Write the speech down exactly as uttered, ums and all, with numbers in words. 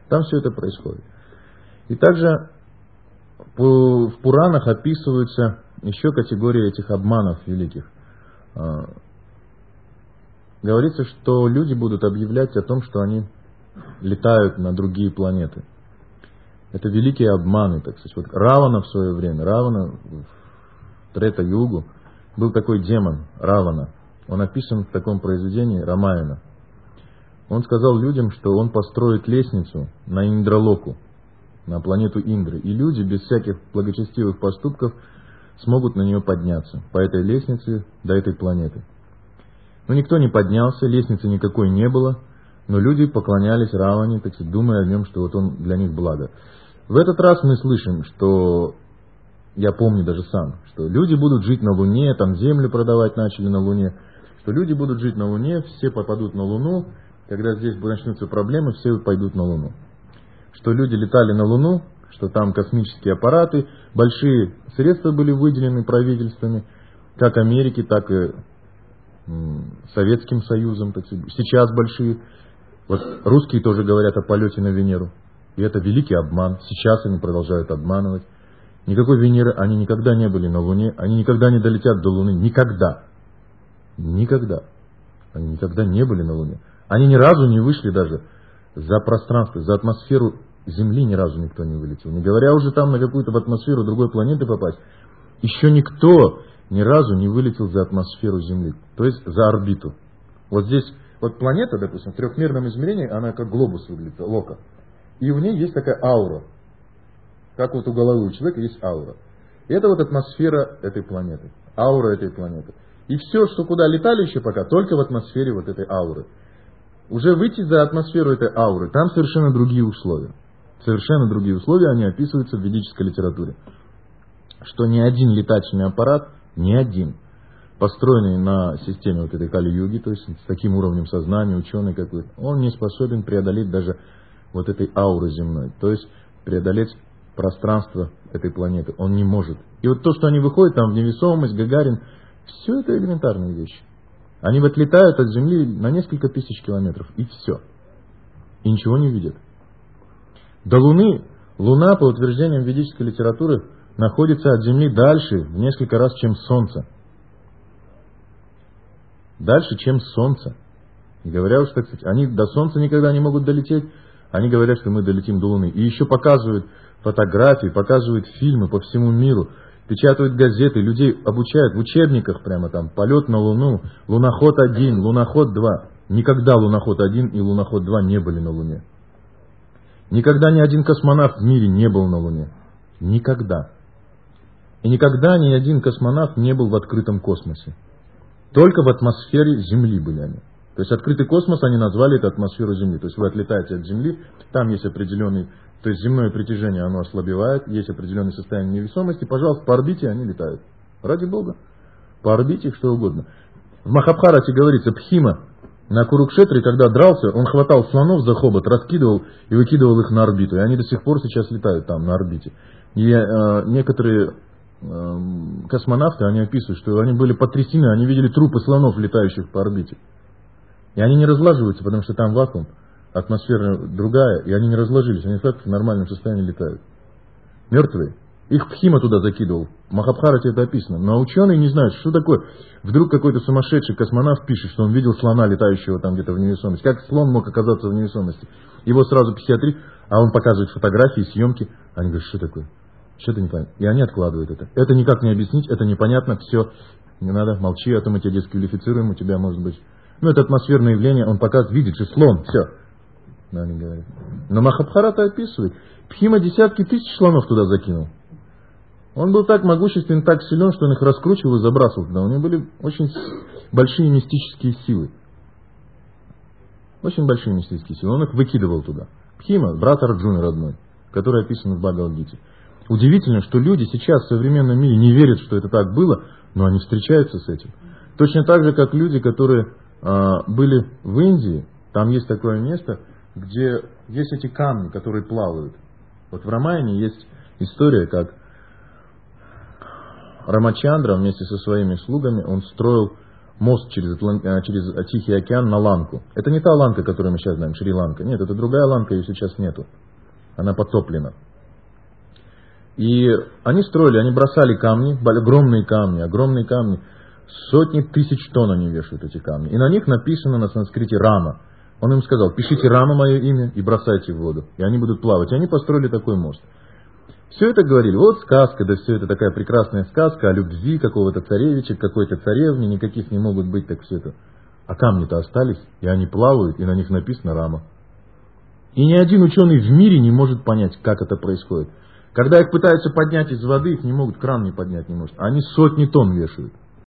Там все это происходит. И также в Пуранах описываются еще категории этих обманов великих. Говорится, что люди будут объявлять о том, что они летают на другие планеты. Это великие обманы, так сказать. Вот Равана в свое время, Равана в Трета-югу, был такой демон, Равана. Он описан в таком произведении Рамаяна. Он сказал людям, что он построит лестницу на Индралоку, на планету Индры. И люди без всяких благочестивых поступков смогут на нее подняться по этой лестнице до этой планеты. Но никто не поднялся, лестницы никакой не было, но люди поклонялись Раване, так сказать, думая о нем, что вот он для них благо. В этот раз мы слышим, что, я помню даже сам, что люди будут жить на Луне, там землю продавать начали на Луне, что люди будут жить на Луне, все попадут на Луну, когда здесь начнутся проблемы, все пойдут на Луну. Что люди летали на Луну, что там космические аппараты, большие средства были выделены правительствами, как Америки, так и м, Советским Союзом, так сказать, сейчас большие. Вот русские тоже говорят о полете на Венеру. И это великий обман. Сейчас они продолжают обманывать. Никакой Венеры, они никогда не были на Луне, они никогда не долетят до Луны. Никогда. Никогда. Они никогда не были на Луне. Они ни разу не вышли даже за пространство, за атмосферу Земли ни разу никто не вылетел. Не говоря уже там на какую-то в атмосферу другой планеты попасть. Еще никто ни разу не вылетел за атмосферу Земли. То есть за орбиту. Вот здесь, вот планета, допустим, в трехмерном измерении, она как глобус выглядит, лока. И у нее есть такая аура. Как вот у головы у человека есть аура. И это вот атмосфера этой планеты. Аура этой планеты. И все, что куда летали еще пока, только в атмосфере вот этой ауры. Уже выйти за атмосферу этой ауры, там совершенно другие условия. Совершенно другие условия, они описываются в ведической литературе. Что ни один летательный аппарат, ни один, построенный на системе вот этой Кали-юги, то есть с таким уровнем сознания, ученый какой-то, он не способен преодолеть даже вот этой ауры земной. То есть преодолеть пространство этой планеты. Он не может. И вот то, что они выходят там в невесомость, Гагарин, все это элементарные вещи. Они вот летают от Земли на несколько тысяч километров, и все. И ничего не видят. До Луны, Луна, по утверждениям ведической литературы, находится от Земли дальше в несколько раз, чем Солнце. Дальше, чем Солнце. И говоря уж, так сказать, они до Солнца никогда не могут долететь, они говорят, что мы долетим до Луны. И еще показывают фотографии, показывают фильмы по всему миру, печатают газеты, людей обучают в учебниках прямо там. Полет на Луну, луноход один, луноход два. Никогда луноход один и луноход два не были на Луне. Никогда ни один космонавт в мире не был на Луне. Никогда. И никогда ни один космонавт не был в открытом космосе. Только в атмосфере Земли были они. То есть открытый космос они назвали это атмосферу Земли. То есть вы отлетаете от Земли, там есть определенный, то есть земное притяжение, оно ослабевает, есть определенное состояние невесомости. Пожалуйста, по орбите они летают. Ради Бога. По орбите что угодно. В Махабхарате говорится, Пхима на Курукшетре, когда дрался, он хватал слонов за хобот, раскидывал и выкидывал их на орбиту. И они до сих пор сейчас летают там на орбите. И э, некоторые э, космонавты, они описывают, что они были потрясены, они видели трупы слонов, летающих по орбите. И они не разлаживаются, потому что там вакуум, атмосфера другая, и они не разложились, они так в нормальном состоянии летают. Мертвые. Их Пхима туда закидывал. В Махабхарате это описано. Но ученые не знают, что такое. Вдруг какой-то сумасшедший космонавт пишет, что он видел слона, летающего там где-то в невесомости. Как слон мог оказаться в невесомости? Его сразу психиатрия, а он показывает фотографии, съемки. Они говорят, что такое? Что-то непонятно. И они откладывают это. Это никак не объяснить, это непонятно, все. Не надо, молчи, а то мы тебя дисквалифицируем, у тебя может быть... Ну, это атмосферное явление, он показывает, видит, что слон, все. Да, они говорят. Но Махабхарата описывает. Пхима десятки тысяч слонов туда закинул. Он был так могущественен, так силен, что он их раскручивал и забрасывал туда. У него были очень большие мистические силы. Очень большие мистические силы. Он их выкидывал туда. Пхима, брат Арджуны родной, который описан в Бхагавад-гите. Удивительно, что люди сейчас в современном мире не верят, что это так было, но они встречаются с этим. Точно так же, как люди, которые а, были в Индии, там есть такое место, где есть эти камни, которые плавают. Вот в Рамаяне есть история, как Рамачандра вместе со своими слугами, он строил мост через, Атлан... через Тихий океан на Ланку. Это не та Ланка, которую мы сейчас знаем, Шри-Ланка. Нет, это другая Ланка, ее сейчас нету. Она потоплена. И они строили, они бросали камни, огромные камни, огромные камни. Сотни тысяч тонн они вешают, эти камни. И на них написано на санскрите «Рама». Он им сказал: пишите «Рама» мое имя и бросайте в воду. И они будут плавать. И они построили такой мост. Все это говорили, вот сказка, да все это такая прекрасная сказка о любви какого-то царевича, какой-то царевни, никаких не могут быть, так все это. А камни-то остались, и они плавают, и на них написано «Рама». И ни один ученый в мире не может понять, как это происходит. Когда их пытаются поднять из воды, их не могут, кран не поднять не может. Они сотни тонн вешают.